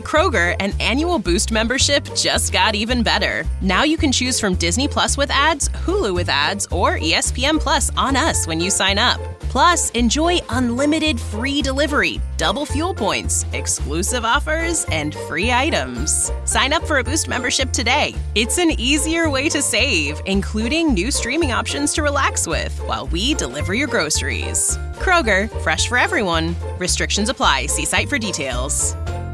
Kroger, an annual Boost membership just got even better. Now you can choose from Disney Plus with ads, Hulu with ads, or ESPN Plus on us when you sign up. Plus, enjoy unlimited free delivery, double fuel points, exclusive offers, and free items. Sign up for a Boost membership today. It's an easier way to save, including new streaming options to relax with while we deliver your groceries. Kroger, fresh for everyone. Restrictions apply. See site for details.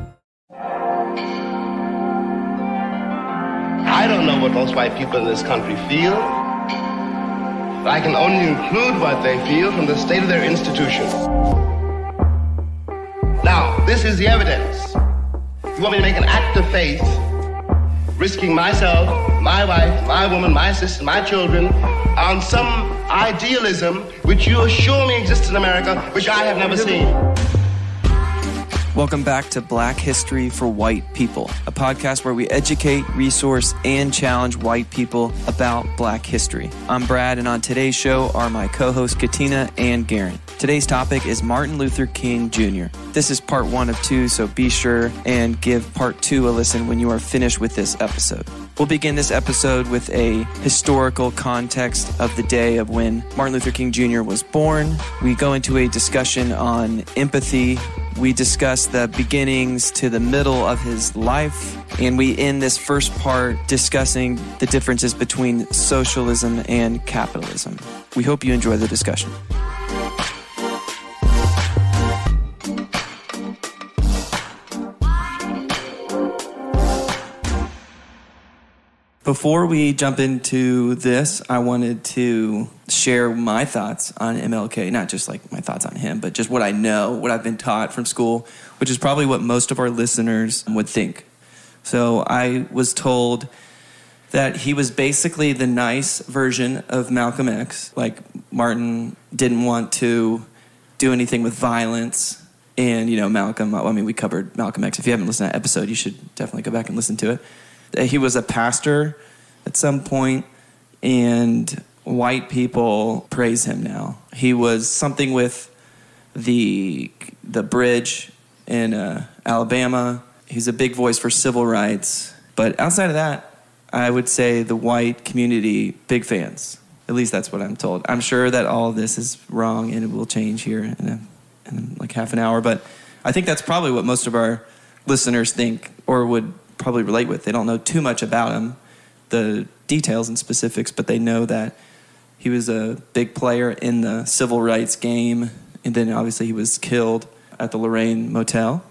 I don't know what most white people in this country feel. I can only include what they feel from the state of their institutions. Now, this is the evidence. You want me to make an act of faith, risking myself, my wife, my woman, my sister, my children, on some idealism which you assure me exists in America, which I have never seen. Welcome back to Black History for White People, a podcast where we educate, resource, and challenge white people about Black history. I'm Brad, and on today's show are my co-hosts Katina and Garen. Today's topic is Martin Luther King Jr. This is part 1 of 2, so be sure and give part 2 a listen when you are finished with this episode. We'll begin this episode with a historical context of the day of when Martin Luther King Jr. was born. We go into a discussion on empathy. We discuss the beginnings to the middle of his life. And we end this first part discussing the differences between socialism and capitalism. We hope you enjoy the discussion. Before we jump into this, I wanted to share my thoughts on MLK, not just like my thoughts on him, but just what I know, what I've been taught from school, which is probably what most of our listeners would think. So I was told that he was basically the nice version of Malcolm X. Like, Martin didn't want to do anything with violence. And, you know, Malcolm, I mean, we covered Malcolm X. If you haven't listened to that episode, you should definitely go back and listen to it. He was a pastor at some point, and white people praise him now. He was something with the bridge in Alabama. He's a big voice for civil rights. But outside of that, I would say the white community, big fans. At least that's what I'm told. I'm sure that all of this is wrong, and it will change here in like half an hour. But I think that's probably what most of our listeners think or would probably relate with. They don't know too much about him, the details and specifics, but they know that he was a big player in the civil rights game, and then obviously he was killed at the Lorraine Motel.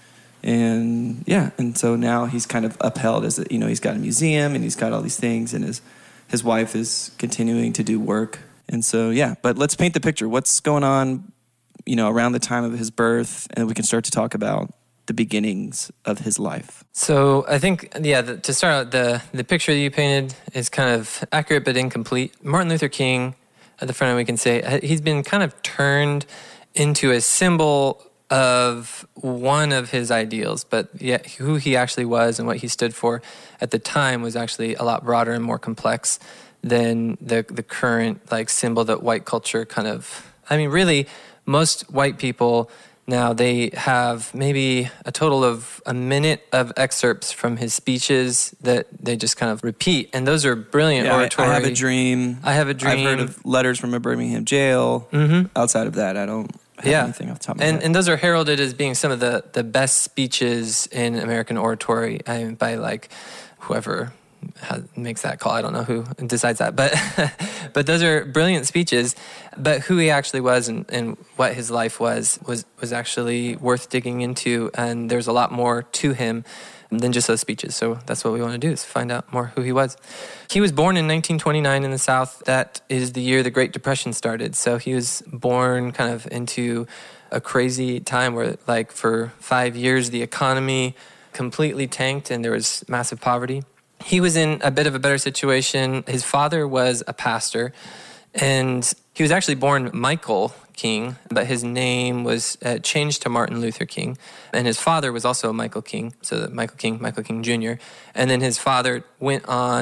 And yeah, and so now he's kind of upheld as, you know, he's got a museum and he's got all these things, and his wife is continuing to do work. And so, yeah, but let's paint the picture. What's going on, you know, around the time of his birth, and we can start to talk about the beginnings of his life. So I think, to start out, the picture that you painted is kind of accurate but incomplete. Martin Luther King, at the front end we can say, he's been kind of turned into a symbol of one of his ideals, but yet who he actually was and what he stood for at the time was actually a lot broader and more complex than the current like symbol that white culture kind of, I mean, really, most white people now, they have maybe a total of a minute of excerpts from his speeches that they just kind of repeat. And those are brilliant oratory. I Have a Dream. I Have a Dream. I've heard of Letters from a Birmingham Jail. Mm-hmm. Outside of that, I don't have anything off the top of my head. And those are heralded as being some of the best speeches in American oratory by like whoever makes that call. I don't know who decides that, but those are brilliant speeches. But who he actually was and what his life was actually worth digging into, and there's a lot more to him than just those speeches. So that's what we want to do, is find out more who he was. He was born in 1929 in the South. That is the year the Great Depression started. So he was born kind of into a crazy time where, like, for 5 years the economy completely tanked and there was massive poverty. He was in a bit of a better situation. His father was a pastor, and he was actually born Michael King, but his name was changed to Martin Luther King. And his father was also Michael King, so that Michael King Jr. And then his father went on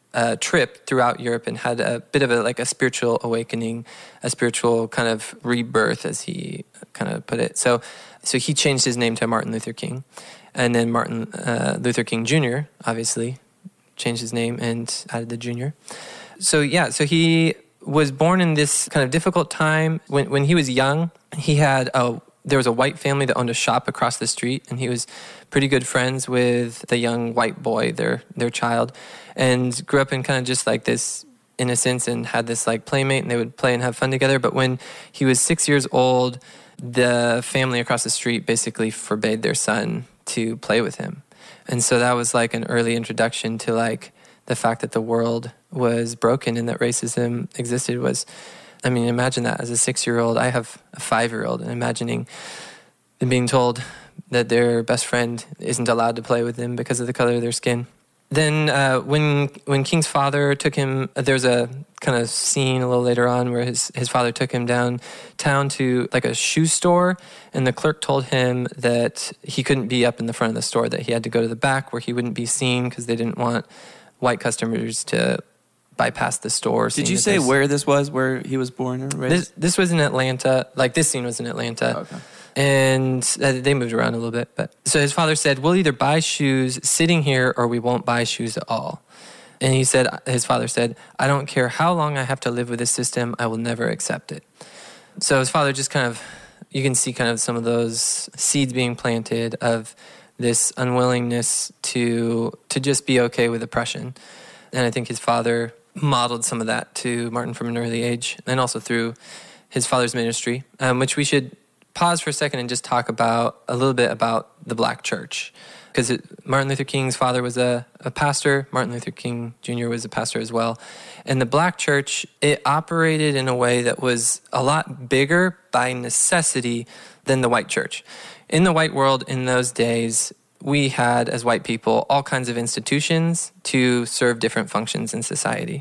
trip throughout Europe and had a bit of a spiritual awakening, a spiritual kind of rebirth, as he kind of put it. So he changed his name to Martin Luther King. And then Martin Luther King Jr., obviously, changed his name and added the Jr. So he was born in this kind of difficult time. When he was young, there was a white family that owned a shop across the street, and he was pretty good friends with the young white boy, their child, and grew up in kind of just like this innocence and had this like playmate, and they would play and have fun together. But when he was 6 years old, the family across the street basically forbade their son to play with him. And so that was like an early introduction to like the fact that the world was broken and that racism existed. Imagine that as a 6-year-old. I have a 5-year-old, and imagining them being told that their best friend isn't allowed to play with them because of the color of their skin. Then when King's father took him, there's a kind of scene a little later on where his father took him downtown to like a shoe store, and the clerk told him that he couldn't be up in the front of the store, that he had to go to the back where he wouldn't be seen because they didn't want white customers to bypass the store. Did you say where this was, where he was born or raised? This was in Atlanta. Like this scene was in Atlanta. Oh, okay. And they moved around a little bit. But so his father said, we'll either buy shoes sitting here or we won't buy shoes at all. And his father said, I don't care how long I have to live with this system, I will never accept it. So his father just kind of, you can see kind of some of those seeds being planted of this unwillingness to just be okay with oppression. And I think his father modeled some of that to Martin from an early age, and also through his father's ministry, which we should pause for a second and just talk about a little bit about the Black church. Because Martin Luther King's father was a pastor. Martin Luther King Jr. was a pastor as well. And the Black church, it operated in a way that was a lot bigger by necessity than the white church. In the white world in those days, we had, as white people, all kinds of institutions to serve different functions in society.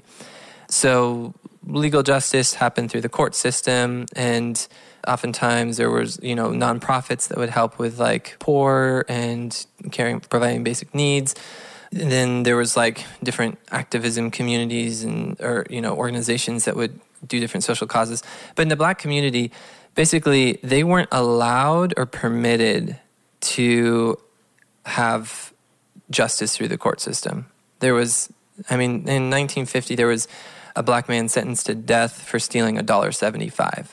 So legal justice happened through the court system, and oftentimes there was, nonprofits that would help with like poor and providing basic needs. And then there was like different activism communities or organizations that would do different social causes. But in the Black community, basically they weren't allowed or permitted to have justice through the court system. There was, in 1950, there was a Black man sentenced to death for stealing $1.75.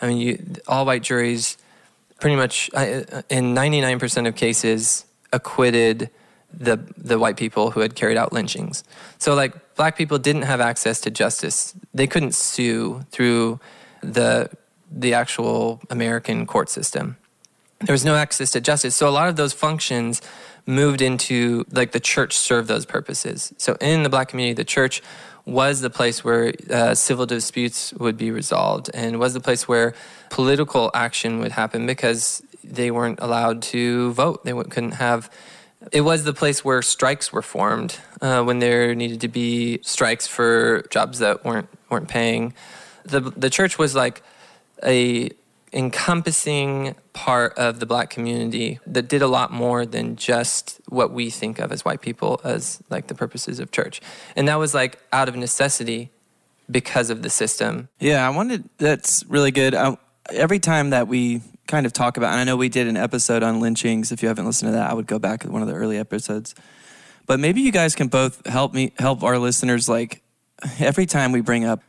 All white juries pretty much, in 99% of cases, acquitted the white people who had carried out lynchings. So like Black people didn't have access to justice. They couldn't sue through the actual American court system. There was no access to justice. So a lot of those functions moved into, like, the church served those purposes. So in the Black community, the church was the place where civil disputes would be resolved, and was the place where political action would happen because they weren't allowed to vote. They couldn't have. It was the place where strikes were formed when there needed to be strikes for jobs that weren't paying. The church was like a encompassing part of the Black community that did a lot more than just what we think of as white people as like the purposes of church. And that was like out of necessity because of the system. Yeah, that's really good. Every time that we kind of talk about, and I know we did an episode on lynchings. If you haven't listened to that, I would go back to one of the early episodes. But maybe you guys can both help our listeners, like every time we bring up,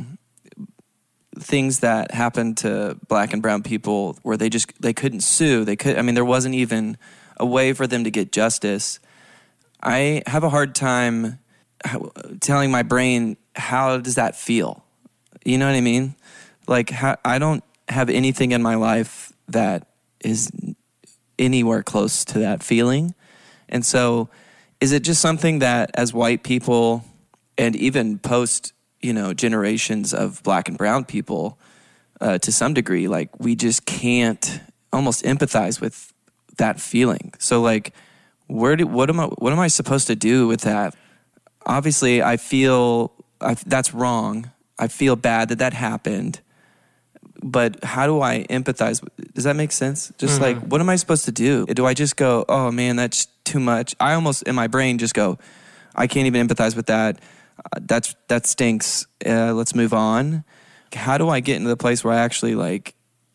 things that happened to Black and brown people where they couldn't sue. There wasn't even a way for them to get justice. I have a hard time telling my brain, how does that feel? You know what I mean? Like, I don't have anything in my life that is anywhere close to that feeling. And so is it just something that as white people, and even post generations of Black and brown people, to some degree, like, we just can't almost empathize with that feeling? So like, what am I supposed to do with that? Obviously, I feel that's wrong. I feel bad that happened. But how do I empathize? Does that make sense? Just like, what am I supposed to do? Do I just go, oh man, that's too much? I almost, in my brain, just go, I can't even empathize with that. that stinks. Let's move on. How do I get into the place where I actually like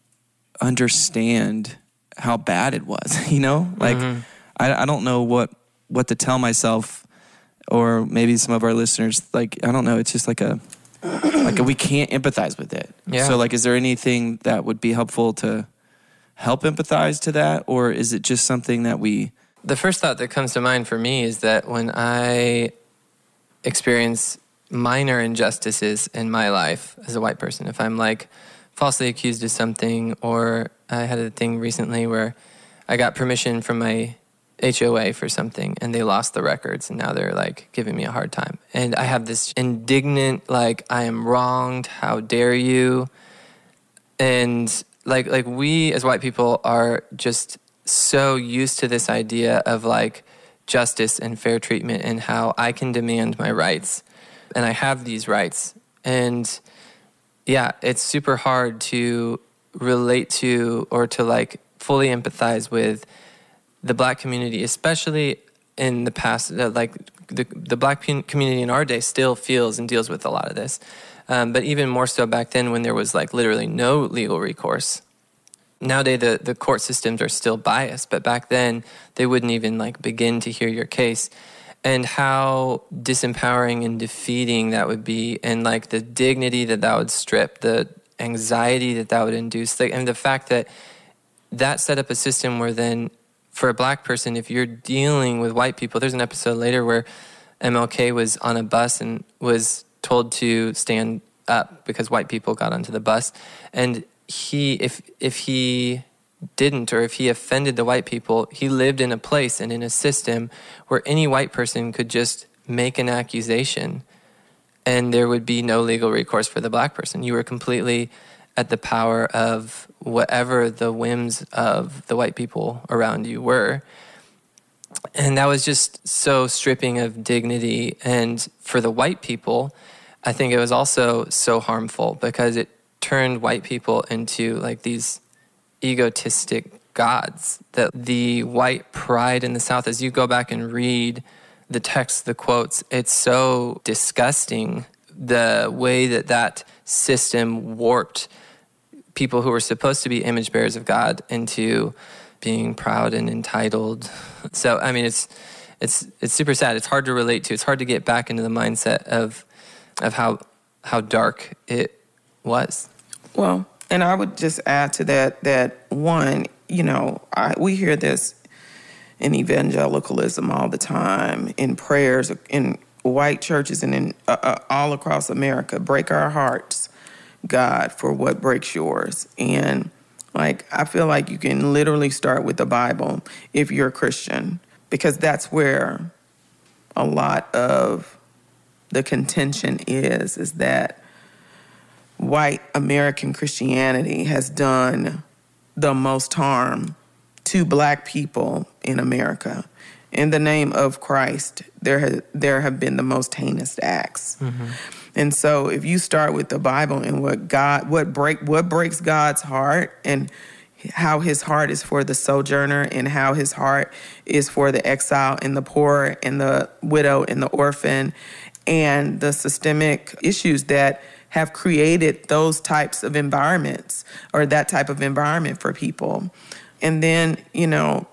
understand how bad it was? You know, like I don't know what to tell myself, or maybe some of our listeners. Like, I don't know. It's just like we can't empathize with it. Yeah. So like, is there anything that would be helpful to help empathize to that, or is it just something that we? The first thought that comes to mind for me is that when I experience minor injustices in my life as a white person, if I'm like falsely accused of something, or I had a thing recently where I got permission from my HOA for something and they lost the records and now they're like giving me a hard time. And I have this indignant, like, I am wronged, how dare you? And like we as white people are just so used to this idea of like justice and fair treatment and how I can demand my rights. And I have these rights. And yeah, it's super hard to relate to or to like fully empathize with the Black community, especially in the past. Like the Black community in our day still feels and deals with a lot of this. But even more so back then when there was like literally no legal recourse. Nowadays the court systems are still biased, but back then they wouldn't even like begin to hear your case. And how disempowering and defeating that would be, and like the dignity that would strip, the anxiety that would induce, and the fact that set up a system where then for a Black person, if you're dealing with white people, there's an episode later where MLK was on a bus and was told to stand up because white people got onto the bus, and if he didn't, or if he offended the white people, he lived in a place and in a system where any white person could just make an accusation and there would be no legal recourse for the Black person. You were completely at the power of whatever the whims of the white people around you were. And that was just so stripping of dignity. And for the white people, I think it was also so harmful because it turned white people into like these egotistic gods. That the white pride in the South, as you go back and read the text, the quotes, it's so disgusting the way that system warped people who were supposed to be image bearers of God into being proud and entitled. So I mean, it's super sad. It's hard to relate to. It's hard to get back into the mindset of how dark it was. Well, and I would just add to that one, you know, we hear this in evangelicalism all the time, in prayers, in white churches and in all across America. Break our hearts, God, for what breaks yours. And like, I feel like you can literally start with the Bible if you're a Christian, because that's where a lot of the contention is that white American Christianity has done the most harm to Black people in America. In the name of Christ, there have been the most heinous acts. Mm-hmm. And so if you start with the Bible and what breaks God's heart, and how his heart is for the sojourner, and how his heart is for the exile and the poor and the widow and the orphan, and the systemic issues that have created those types of environments, or that type of environment for people. And then, you know,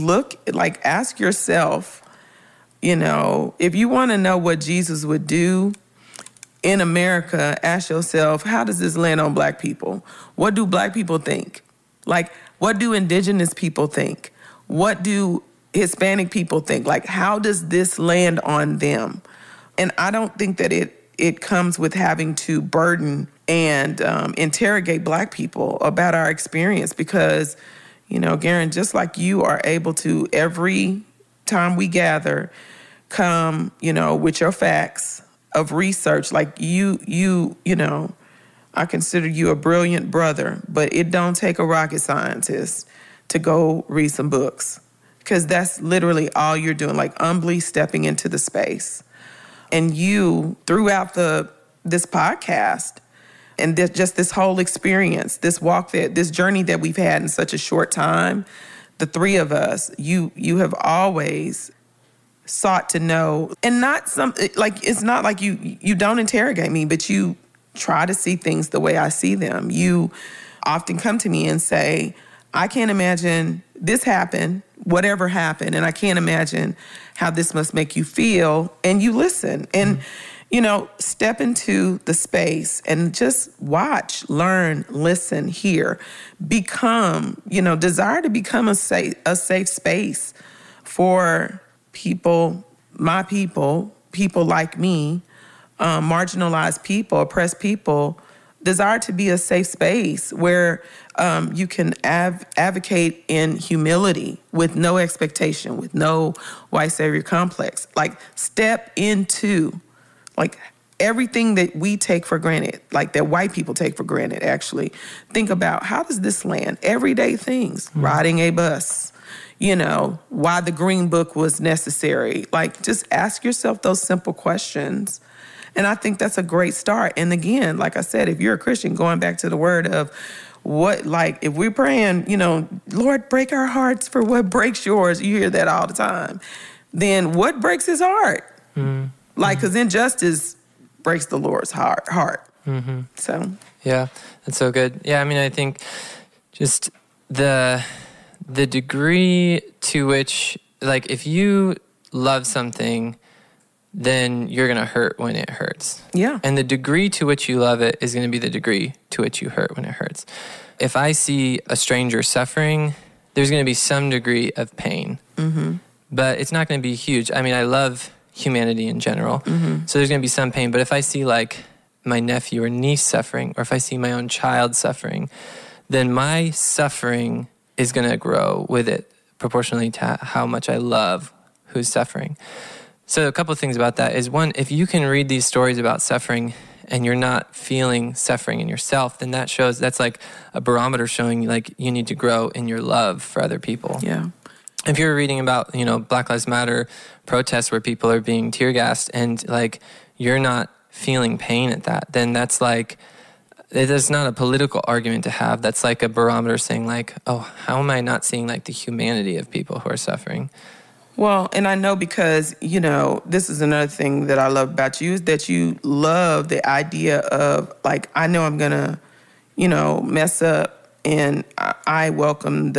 ask yourself, you know, if you want to know what Jesus would do in America, ask yourself, how does this land on Black people? What do Black people think? Like, what do indigenous people think? What do Hispanic people think? Like, how does this land on them? And I don't think that it comes with having to burden and interrogate Black people about our experience, because, you know, Garen, just like you are able to, every time we gather, come, you know, with your facts of research, like you know, I consider you a brilliant brother, but it don't take a rocket scientist to go read some books, because that's literally all you're doing, like humbly stepping into the space. And you, throughout this podcast and just this whole experience, this walk, this journey that we've had in such a short time, the three of us, you have always sought to know, and not it's not like you don't interrogate me, but you try to see things the way I see them. You often come to me and say, I can't imagine this happened, whatever happened, and I can't imagine how this must make you feel. And you listen and, step into the space and just watch, learn, listen, hear, become, desire to become a safe space for people, my people like me, marginalized people, oppressed people. Desire to be a safe space where you can advocate in humility with no expectation, with no white savior complex. Like, step into, like, everything that we take for granted, like that white people take for granted, actually. Think about, how does this land? Everyday things, riding a bus, why the Green Book was necessary. Like, just ask yourself those simple questions. And I think that's a great start. And again, like I said, if you're a Christian, going back to the word of what, like, if we're praying, Lord, break our hearts for what breaks yours, you hear that all the time, then what breaks his heart? Mm-hmm. Like, because injustice breaks the Lord's heart. Mm-hmm. So. Yeah, that's so good. Yeah, I mean, I think just the degree to which, like, if you love something, then you're going to hurt when it hurts. Yeah. And the degree to which you love it is going to be the degree to which you hurt when it hurts. If I see a stranger suffering, there's going to be some degree of pain. Mm-hmm. But it's not going to be huge. I mean, I love humanity in general. Mm-hmm. So there's going to be some pain. But if I see, like, my nephew or niece suffering, or if I see my own child suffering, then my suffering is going to grow with it proportionally to how much I love who's suffering. So a couple of things about that is, one, if you can read these stories about suffering and you're not feeling suffering in yourself, then that's like a barometer showing you, like, you need to grow in your love for other people. Yeah. If you're reading about, Black Lives Matter protests where people are being tear gassed and, like, you're not feeling pain at that, then that's like, it's not a political argument to have. That's like a barometer saying, like, oh, how am I not seeing, like, the humanity of people who are suffering? Well, and I know because, this is another thing that I love about you, is that you love the idea of, like, I know I'm going to, mess up, and I welcome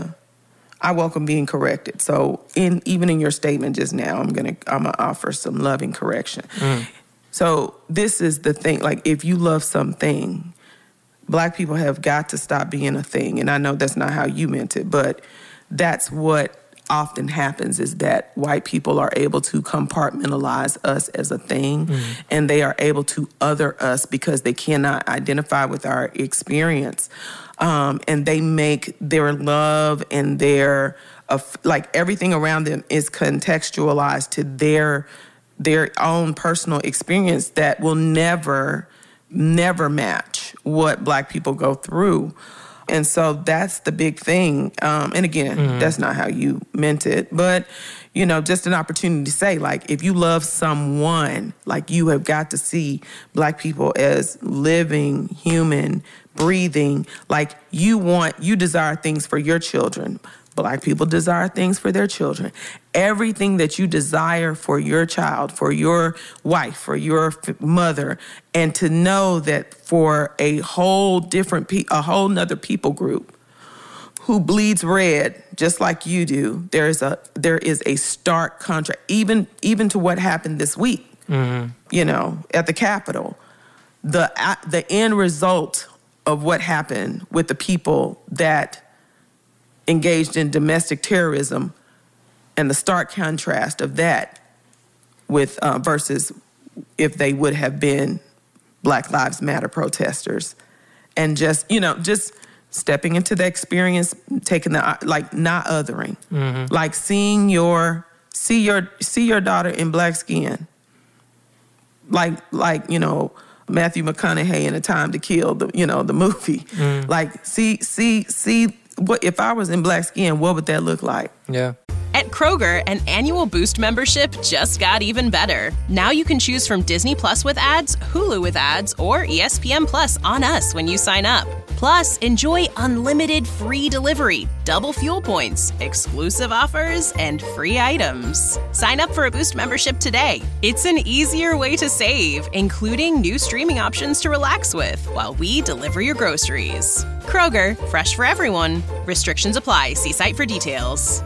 being corrected. So even in your statement just now, I'm gonna offer some loving correction. Mm. So this is the thing, like, if you love something, Black people have got to stop being a thing. And I know that's not how you meant it, but that's what often happens, is that white people are able to compartmentalize us as a thing, and they are able to other us because they cannot identify with our experience. And they make their love and their, like, everything around them is contextualized to their own personal experience that will never match what Black people go through. And so that's the big thing. And again, that's not how you meant it. But, just an opportunity to say, like, if you love someone, like, you have got to see Black people as living, human, breathing. Like, you desire things for your children. Black people desire things for their children. Everything that you desire for your child, for your wife, for your mother, and to know that for a whole nother people group who bleeds red just like you do, there is a stark contrast, even to what happened this week, at the Capitol. The end result of what happened with the people that engaged in domestic terrorism, and the stark contrast of that with versus if they would have been Black Lives Matter protesters, and just stepping into the experience, taking the, like, not othering, like see your daughter in black skin, like Matthew McConaughey in A Time to Kill, the movie, like see. What if I was in black skin? What would that look like? Yeah. At Kroger, an annual Boost membership just got even better. Now you can choose from Disney Plus with ads, Hulu with ads, or ESPN Plus on us when you sign up. Plus, enjoy unlimited free delivery, double fuel points, exclusive offers, and free items. Sign up for a Boost membership today. It's an easier way to save, including new streaming options to relax with while we deliver your groceries. Kroger, fresh for everyone. Restrictions apply. See site for details.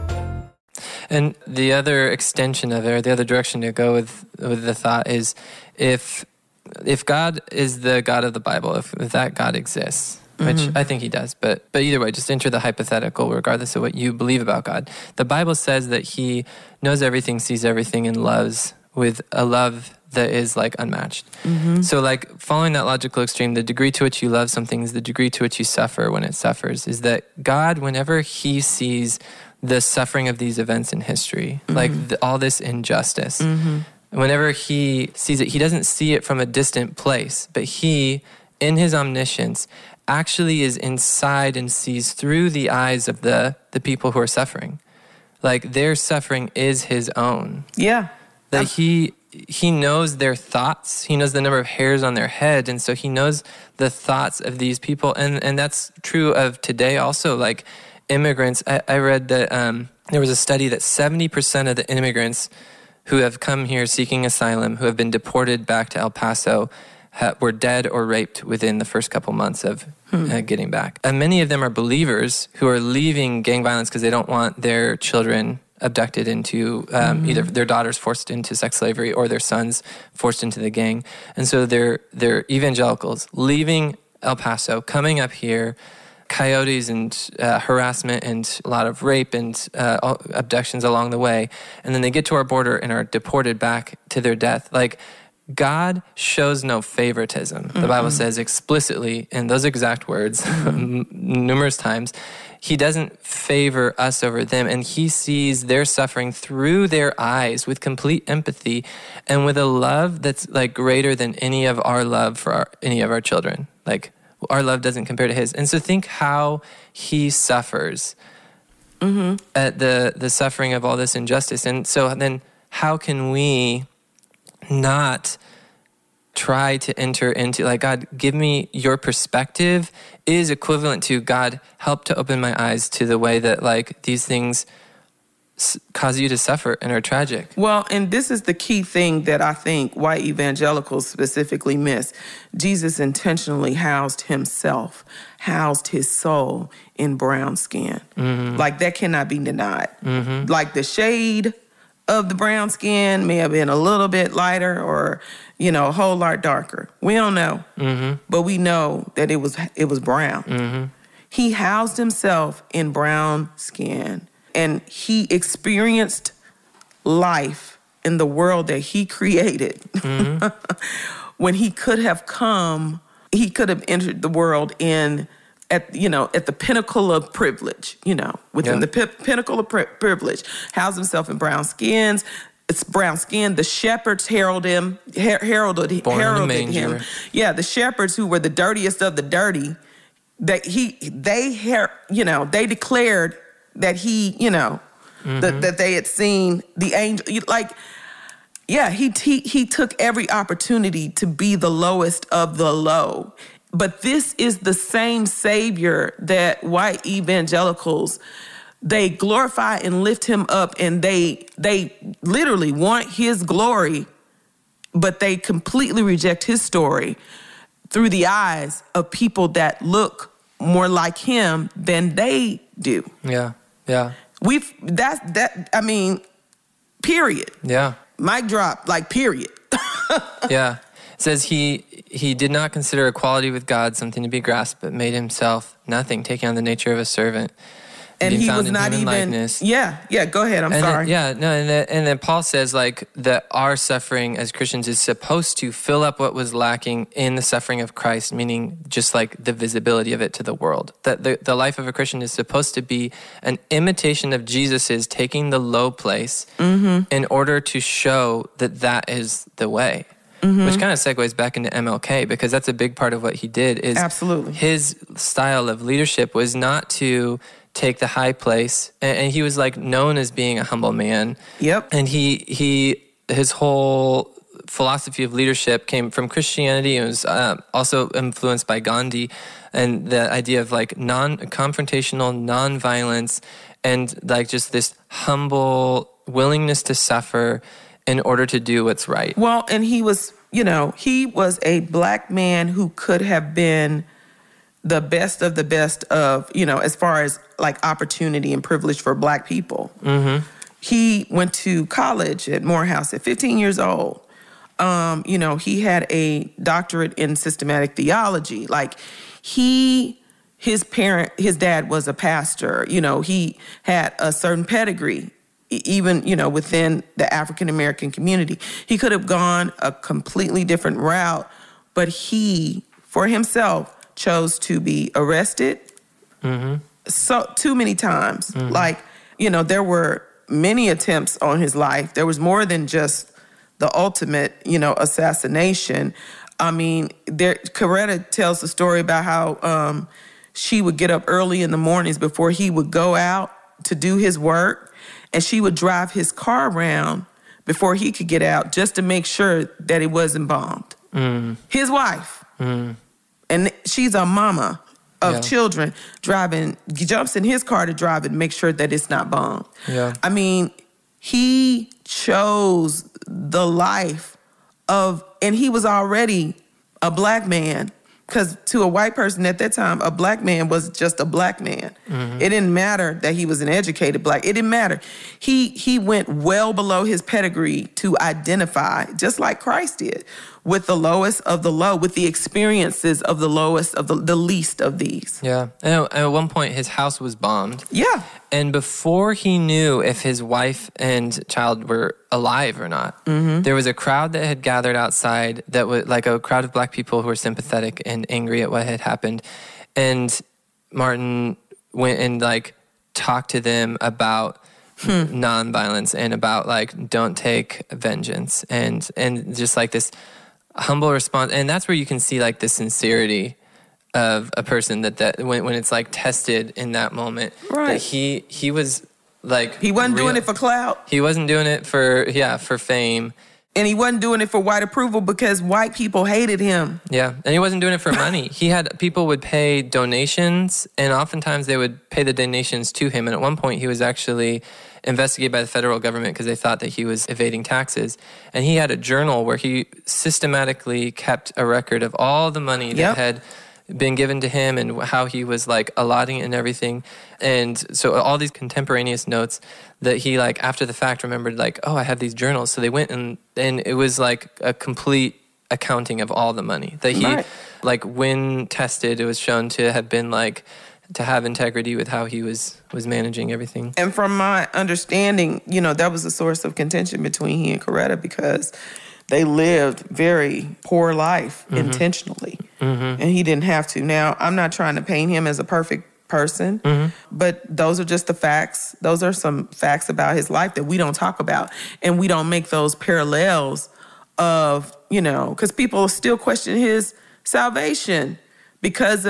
And the other extension of it, or the other direction to go with the thought is, if God is the God of the Bible, if that God exists, which I think he does, but either way, just enter the hypothetical regardless of what you believe about God. The Bible says that he knows everything, sees everything, and loves with a love that is like unmatched. So like following that logical extreme, the degree to which you love something is the degree to which you suffer when it suffers, is that God, whenever he sees the suffering of these events in history, like all this injustice, whenever he sees it, he doesn't see it from a distant place, but he, in his omniscience, actually is inside and sees through the eyes of the people who are suffering. Like their suffering is his own. Yeah. That he knows their thoughts. He knows the number of hairs on their head. And so he knows the thoughts of these people. And that's true of today also. Like immigrants, I read that there was a study that 70% of the immigrants who have come here seeking asylum, who have been deported back to El Paso, were dead or raped within the first couple months of getting back. And many of them are believers who are leaving gang violence because they don't want their children abducted into either their daughters forced into sex slavery or their sons forced into the gang. And so they're evangelicals leaving El Paso, coming up here, coyotes and harassment and a lot of rape and abductions along the way. And then they get to our border and are deported back to their death. Like, God shows no favoritism. The Bible says explicitly in those exact words numerous times, he doesn't favor us over them, and he sees their suffering through their eyes with complete empathy and with a love that's like greater than any of our love for any of our children. Like our love doesn't compare to his. And so think how he suffers at the suffering of all this injustice. And so then how can we not try to enter into, like, God, give me your perspective is equivalent to, God, help to open my eyes to the way that, like, these things cause you to suffer and are tragic. Well, and this is the key thing that I think white evangelicals specifically miss. Jesus intentionally housed his soul in brown skin. Like, that cannot be denied. Like, the shade of the brown skin may have been a little bit lighter or, a whole lot darker. We don't know. But we know that it was brown. He housed himself in brown skin, and he experienced life in the world that he created. When he could have entered the world at the pinnacle of privilege, within the pinnacle of privilege, housed himself in brown skins. It's brown skin. The shepherds heralded him. Yeah, the shepherds, who were the dirtiest of the dirty, they declared that he, that they had seen the angel. Like, yeah, he took every opportunity to be the lowest of the low. But this is the same Savior that white evangelicals, they glorify and lift him up, and they literally want his glory, but they completely reject his story through the eyes of people that look more like him than they do. Yeah. Period. Yeah. Mic drop, like, period. Yeah. It says he did not consider equality with God something to be grasped, but made himself nothing, taking on the nature of a servant. And he was not even likeness. Yeah, go ahead. I'm sorry. And then Paul says, like, that our suffering as Christians is supposed to fill up what was lacking in the suffering of Christ, meaning just like the visibility of it to the world. That the life of a Christian is supposed to be an imitation of Jesus's taking the low place in order to show that is the way. Which kind of segues back into MLK, because that's a big part of what he did. Is absolutely his style of leadership was not to take the high place, and he was like known as being a humble man. Yep. And his whole philosophy of leadership came from Christianity. It was also influenced by Gandhi, and the idea of like non-confrontational, non-violence, and like just this humble willingness to suffer in order to do what's right. Well, and he was a black man who could have been the best of the best of, as far as like opportunity and privilege for black people. Mm-hmm. He went to college at Morehouse at 15 years old. He had a doctorate in systematic theology. Like his dad was a pastor. He had a certain pedigree, even, within the African-American community. He could have gone a completely different route, but he, for himself, chose to be arrested so too many times. Mm-hmm. Like, there were many attempts on his life. There was more than just the ultimate, assassination. I mean, Coretta tells the story about how she would get up early in the mornings before he would go out to do his work, and she would drive his car around before he could get out just to make sure that it wasn't bombed. Mm. His wife. Mm. And she's a mama of children, jumps in his car to drive it and make sure that it's not bombed. Yeah. I mean, he chose the life of, and he was already a black man, because to a white person at that time, a black man was just a black man. Mm-hmm. It didn't matter that he was an educated black. It didn't matter. He went well below his pedigree to identify, just like Christ did, with the lowest of the low, with the experiences of the lowest of the least of these. Yeah. And at one point, his house was bombed. Yeah. And before he knew if his wife and child were alive or not, there was a crowd that had gathered outside that was like a crowd of black people who were sympathetic and angry at what had happened. And Martin went and like talked to them about nonviolence and about like don't take vengeance and just like this humble response. And that's where you can see like the sincerity of a person that when it's like tested in that moment, right? That he was like, he wasn't doing it for clout. He wasn't doing it for fame. And he wasn't doing it for white approval because white people hated him. Yeah, and he wasn't doing it for money. People would pay donations, and oftentimes they would pay the donations to him. And at one point, he was actually investigated by the federal government because they thought that he was evading taxes. And he had a journal where he systematically kept a record of all the money that had been given to him and how he was like allotting it and everything. And so all these contemporaneous notes that he like after the fact remembered like, oh, I have these journals. So they went and it was like a complete accounting of all the money that he like when tested, it was shown to have been like to have integrity with how he was managing everything. And from my understanding, that was a source of contention between he and Coretta because they lived very poor life intentionally. Mm-hmm. And he didn't have to. Now, I'm not trying to paint him as a perfect person, but those are just the facts. Those are some facts about his life that we don't talk about. And we don't make those parallels of, because people still question his salvation because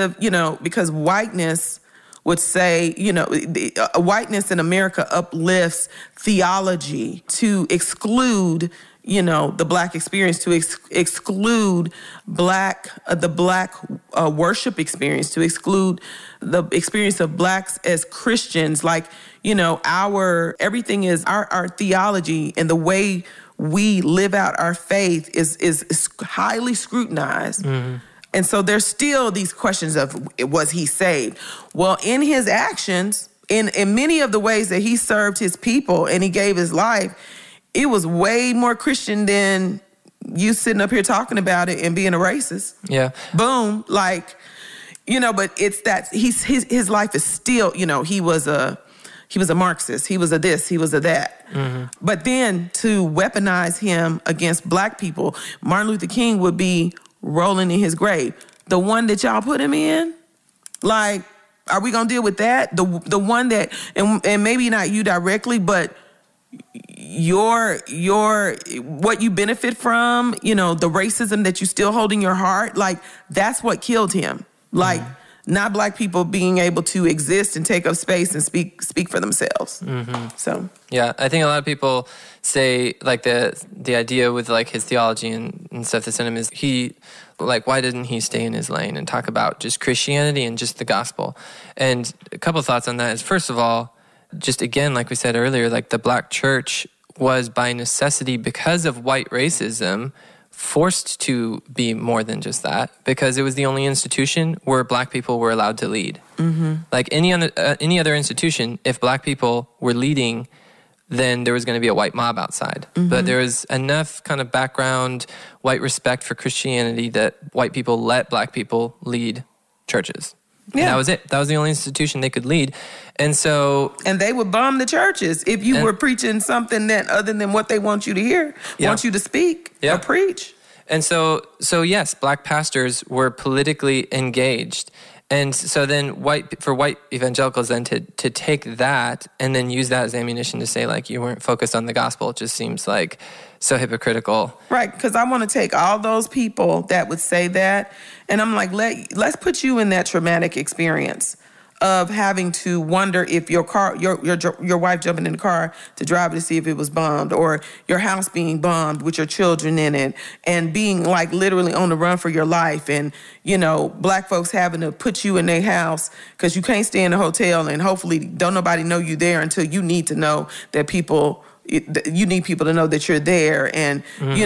whiteness would say, whiteness in America uplifts theology to exclude the black experience, to exclude the black worship experience, to exclude the experience of blacks as Christians. Like, everything is our theology and the way we live out our faith is highly scrutinized. Mm-hmm. And so there's still these questions of, was he saved? Well, in his actions, in many of the ways that he served his people and he gave his life, it was way more Christian than you sitting up here talking about it and being a racist. Yeah. Boom. Like, but it's that his life is still, he was a Marxist. He was a this, he was a that. Mm-hmm. But then to weaponize him against black people, Martin Luther King would be rolling in his grave. The one that y'all put him in? Like, are we going to deal with that? The one that, and maybe not you directly, but your what you benefit from, the racism that you still hold in your heart, like that's what killed him. Like not Black people being able to exist and take up space and speak for themselves. Mm-hmm. So yeah, I think a lot of people say like the idea with like his theology and stuff that's in him is why didn't he stay in his lane and talk about just Christianity and just the gospel? And a couple of thoughts on that is, first of all, just again, like we said earlier, like the Black church was by necessity, because of white racism, forced to be more than just that, because it was the only institution where Black people were allowed to lead. Mm-hmm. Like any other institution, if Black people were leading, then there was going to be a white mob outside. Mm-hmm. But there was enough kind of background white respect for Christianity that white people let Black people lead churches. Yeah. And that was it. That was the only institution they could lead. And they would bomb the churches if you were preaching something that other than what they want you to hear, want you to speak or preach. And so yes, Black pastors were politically engaged. And so then for white evangelicals then to take that and then use that as ammunition to say like you weren't focused on the gospel, it just seems like so hypocritical. Right, because I want to take all those people that would say that, and I'm like, let's put you in that traumatic experience of having to wonder if your car, your wife jumping in the car to drive to see if it was bombed, or your house being bombed with your children in it, and being like literally on the run for your life, and Black folks having to put you in their house because you can't stay in a hotel, and hopefully don't nobody know you there until you need to know that you need people to know that you're there, and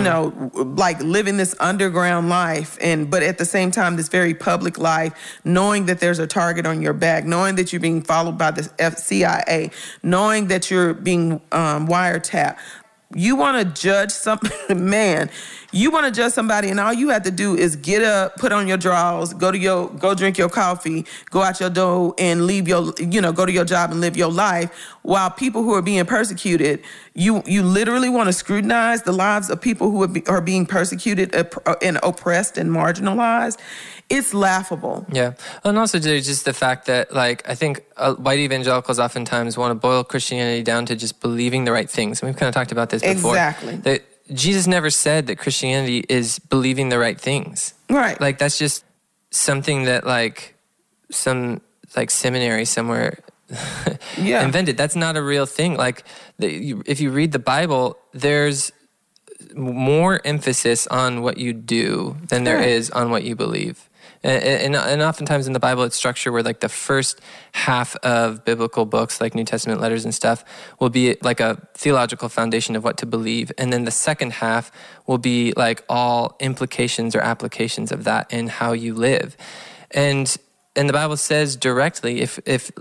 like living this underground life, but at the same time this very public life, knowing that there's a target on your back, knowing that you're being followed by the CIA, knowing that you're being wiretapped. You want to judge something, you want to judge somebody, and all you have to do is get up, put on your drawers, go drink your coffee, go out your door and leave go to your job and live your life. While people who are being persecuted, you literally want to scrutinize the lives of people who are being persecuted and oppressed and marginalized. It's laughable. Yeah. And also just the fact that, like, I think white evangelicals oftentimes want to boil Christianity down to just believing the right things. And we've kind of talked about this before. Exactly. That Jesus never said that Christianity is believing the right things. Right. Like, that's just something that, like, some, like, seminary somewhere invented. That's not a real thing. Like, if you read the Bible, there's more emphasis on what you do than there is on what you believe. And oftentimes in the Bible, it's structured where like the first half of biblical books, like New Testament letters and stuff, will be like a theological foundation of what to believe. And then the second half will be like all implications or applications of that in how you live. And the Bible says directly, if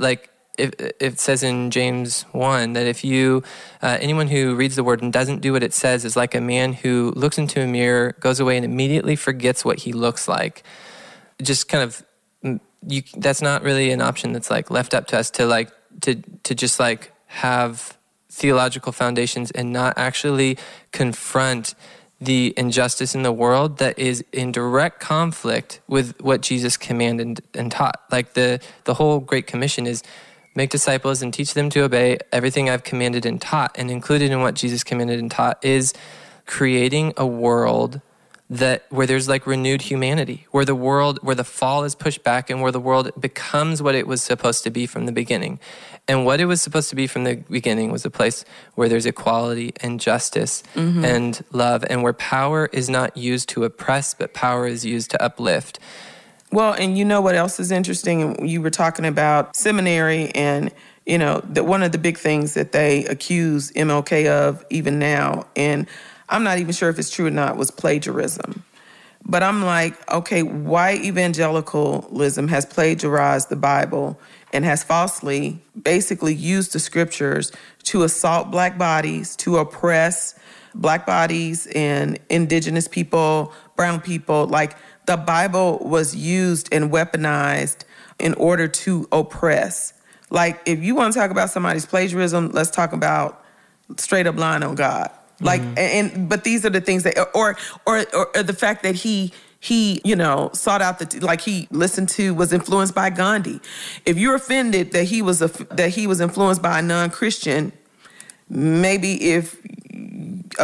it says in James 1 that if you, anyone who reads the word and doesn't do what it says is like a man who looks into a mirror, goes away and immediately forgets what he looks like. Just kind of, that's not really an option that's like left up to us to just like have theological foundations and not actually confront the injustice in the world that is in direct conflict with what Jesus commanded and taught. Like the whole Great Commission is make disciples and teach them to obey everything I've commanded and taught. And included in what Jesus commanded and taught is creating a world where there's like renewed humanity, where the fall is pushed back and where the world becomes what it was supposed to be from the beginning. And what it was supposed to be from the beginning was a place where there's equality and justice and love, and where power is not used to oppress, but power is used to uplift. Well, and you know what else is interesting? You were talking about seminary, and that one of the big things that they accuse MLK of even now, and I'm not even sure if it's true or not, was plagiarism. But I'm like, okay, white evangelicalism has plagiarized the Bible and has falsely basically used the scriptures to assault Black bodies, to oppress Black bodies and indigenous people, brown people. Like, the Bible was used and weaponized in order to oppress. Like, if you want to talk about somebody's plagiarism, let's talk about straight up lying on God. Like, but these are the things that, or the fact that he sought out he listened to, was influenced by Gandhi. If you're offended that he was influenced by a non-Christian, maybe if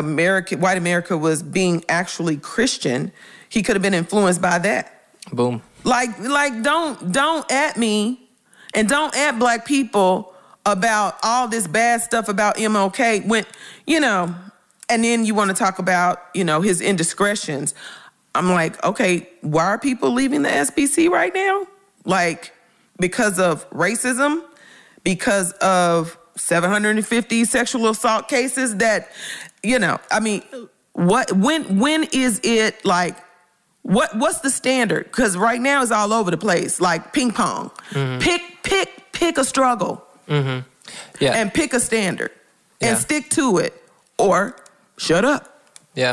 white America was being actually Christian, he could have been influenced by that. Boom. Like don't at me and don't at black people about all this bad stuff about MLK when, and then you want to talk about, his indiscretions. I'm like, okay, why are people leaving the SBC right now? Like, because of racism, because of 750 sexual assault cases that, when is it like, what's the standard? Because right now it's all over the place, like ping pong. Mm-hmm. Pick a struggle. Mm-hmm. Yeah. And pick a standard and stick to it or shut up. Yeah.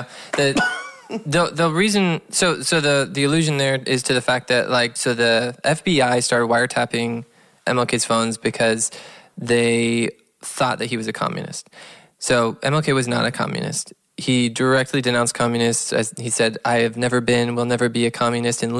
The reason, so the allusion there is to the fact that the FBI started wiretapping MLK's phones because they thought that he was a communist. So MLK was not a communist. He directly denounced communists. As he said, I have never been, will never be a communist, and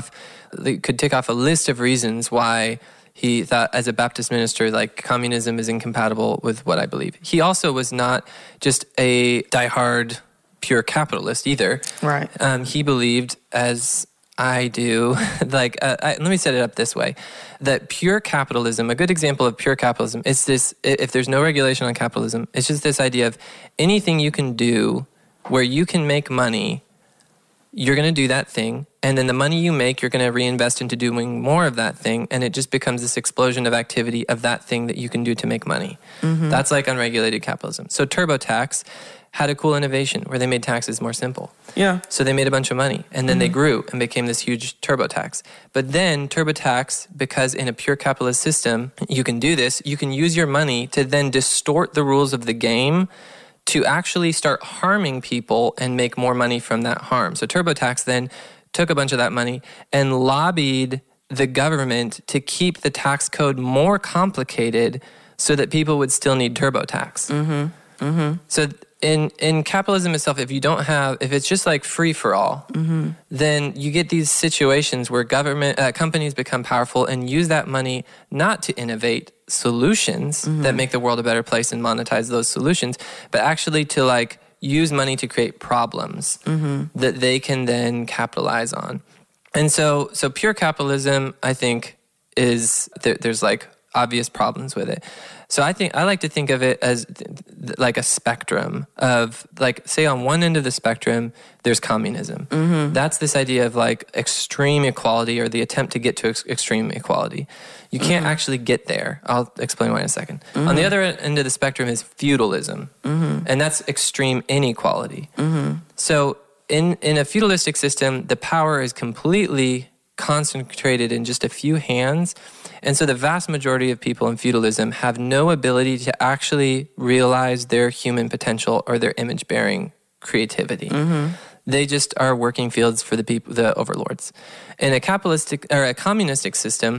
could tick off a list of reasons why he thought, as a Baptist minister, communism is incompatible with what I believe. He also was not just a diehard pure capitalist either. Right. He believed, as I do, let me set it up this way, that pure capitalism, a good example of pure capitalism is this: if there's no regulation on capitalism, it's just this idea of anything you can do where you can make money, you're going to do that thing, and then the money you make, you're going to reinvest into doing more of that thing, and it just becomes this explosion of activity of that thing that you can do to make money. Mm-hmm. That's like unregulated capitalism. So TurboTax had a cool innovation where they made taxes more simple. Yeah. So they made a bunch of money, and then they grew and became this huge TurboTax. But then TurboTax, because in a pure capitalist system, you can do this, you can use your money to then distort the rules of the game to actually start harming people and make more money from that harm. So TurboTax then took a bunch of that money and lobbied the government to keep the tax code more complicated so that people would still need TurboTax. Mm-hmm. Mm-hmm. So in capitalism itself, if it's just like free for all, then you get these situations where companies become powerful and use that money not to innovate solutions that make the world a better place and monetize those solutions, but actually to use money to create problems that they can then capitalize on. And so pure capitalism, I think, is there's obvious problems with it. So I like to think of it as like a spectrum of say on one end of the spectrum, there's communism. Mm-hmm. That's this idea of extreme equality or the attempt to get to extreme equality. You can't actually get there. I'll explain why in a second. Mm-hmm. On the other end of the spectrum is feudalism. Mm-hmm. And that's extreme inequality. Mm-hmm. So in a feudalistic system, the power is completely concentrated in just a few hands. And so the vast majority of people in feudalism have no ability to actually realize their human potential or their image-bearing creativity. Mm-hmm. They just are working fields for the overlords. In a capitalistic or a communistic system,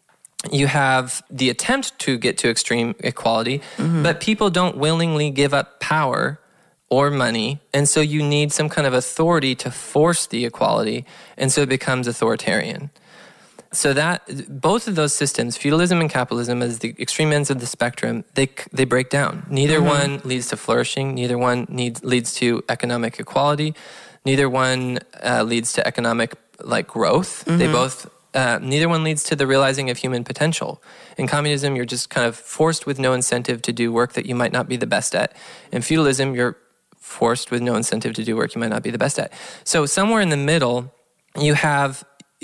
you have the attempt to get to extreme equality, but people don't willingly give up power or money, and so you need some kind of authority to force the equality, and so it becomes authoritarian. So that both of those systems, feudalism and capitalism, as the extreme ends of the spectrum, they break down. Neither one leads to flourishing. Neither one leads to economic equality. Neither one leads to economic growth. They both. Neither one leads to the realizing of human potential. In communism, you're just kind of forced with no incentive to do work that you might not be the best at. In feudalism, you're forced with no incentive to do work you might not be the best at. So somewhere in the middle, you have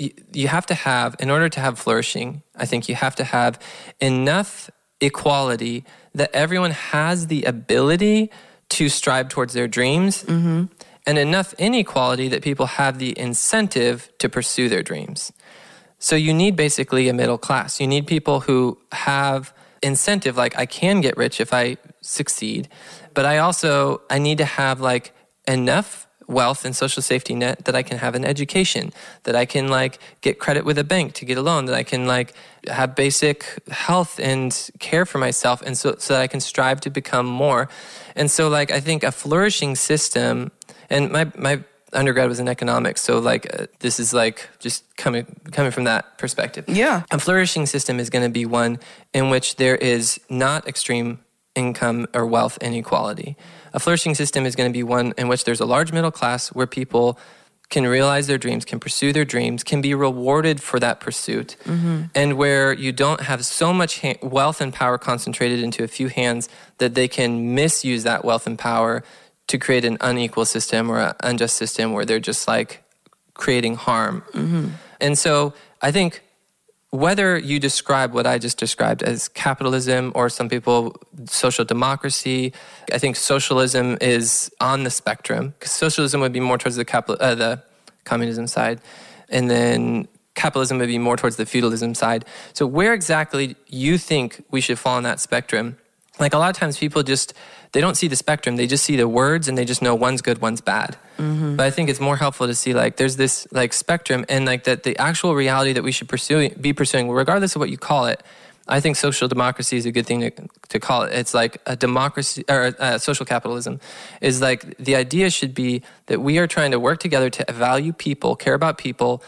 to have, in order to have flourishing, I think you have to have enough equality that everyone has the ability to strive towards their dreams, and enough inequality that people have the incentive to pursue their dreams. So you need basically a middle class. You need people who have incentive, I can get rich if I succeed, but I need to have enough wealth and social safety net that I can have an education, that I can get credit with a bank to get a loan, that I can have basic health and care for myself, and so that I can strive to become more. And so I think a flourishing system, and my undergrad was in economics, so this is just coming from that perspective. Yeah. A flourishing system is going to be one in which there is not extreme income or wealth inequality. A flourishing system is going to be one in which there's a large middle class where people can realize their dreams, can pursue their dreams, can be rewarded for that pursuit, and where you don't have so much wealth and power concentrated into a few hands that they can misuse that wealth and power to create an unequal system or an unjust system where they're just like creating harm. And so I think whether you describe what I just described as capitalism or some people social democracy, I think socialism is on the spectrum. Because socialism would be more towards the communism side, and then capitalism would be more towards the feudalism side. So where exactly you think we should fall on that spectrum? Like a lot of times people they don't see the spectrum. They just see the words and they just know one's good, one's bad. But I think it's more helpful to see like there's this like spectrum and like that the actual reality that we should be pursuing, regardless of what you call it. I think social democracy is a good thing to call it. It's like a democracy or social capitalism is like the idea should be that we are trying to work together to value people, care about people,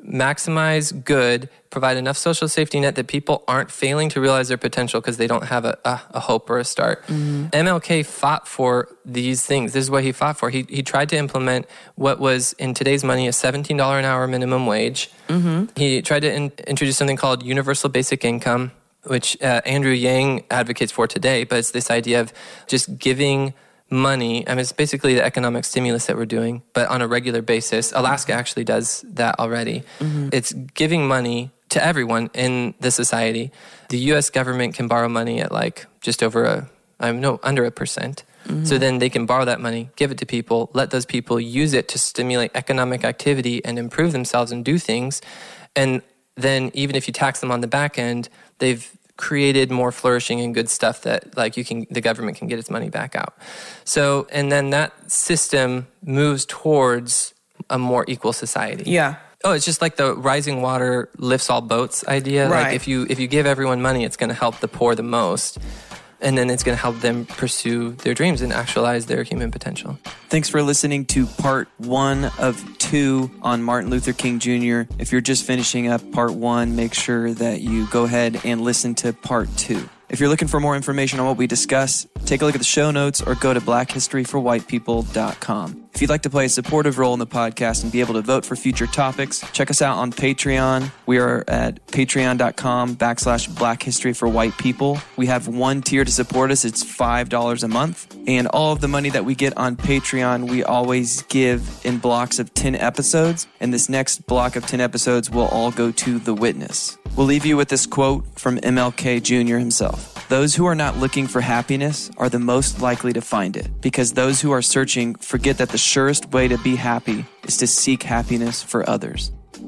maximize good, provide enough social safety net that people aren't failing to realize their potential because they don't have a hope or a start. MLK fought for these things. This is what he fought for. He tried to implement what was, in today's money, a $17 an hour minimum wage. He tried to introduce something called universal basic income, which Andrew Yang advocates for today, but it's this idea of just giving money. I mean, it's basically the economic stimulus that we're doing, but on a regular basis. Alaska actually does that already. It's giving money to everyone in the society. The U.S. government can borrow money at like just over under 1%. So then they can borrow that money, give it to people, let those people use it to stimulate economic activity and improve themselves and do things. And then even if you tax them on the back end, they've created more flourishing and good stuff that like the government can get its money back out. So, and then that system moves towards a more equal society. Yeah. Oh, it's just like the rising water lifts all boats idea. Right. Like if you give everyone money, it's going to help the poor the most. And then it's going to help them pursue their dreams and actualize their human potential. Thanks for listening to part 1 of 2 on Martin Luther King Jr. If you're just finishing up part 1, make sure that you go ahead and listen to part 2. If you're looking for more information on what we discuss, take a look at the show notes or go to blackhistoryforwhitepeople.com. If you'd like to play a supportive role in the podcast and be able to vote for future topics, check us out on Patreon. We are at patreon.com/blackhistoryforwhitepeople. We have one tier to support us. It's $5 a month. And all of the money that we get on Patreon, we always give in blocks of 10 episodes. And this next block of 10 episodes will all go to The Witness. We'll leave you with this quote from MLK Jr. himself. Those who are not looking for happiness are the most likely to find it, because those who are searching forget that the surest way to be happy is to seek happiness for others.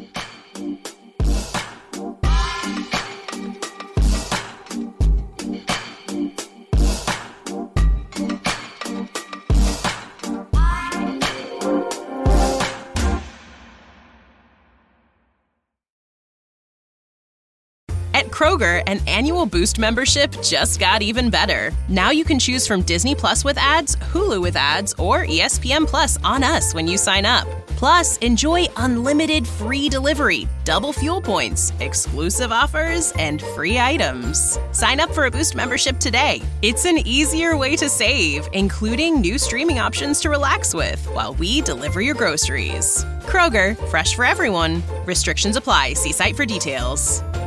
At Kroger, an annual Boost membership just got even better. Now you can choose from Disney Plus with ads, Hulu with ads, or ESPN Plus on us when you sign up. Plus, enjoy unlimited free delivery, double fuel points, exclusive offers, and free items. Sign up for a Boost membership today. It's an easier way to save, including new streaming options to relax with while we deliver your groceries. Kroger, fresh for everyone. Restrictions apply. See site for details.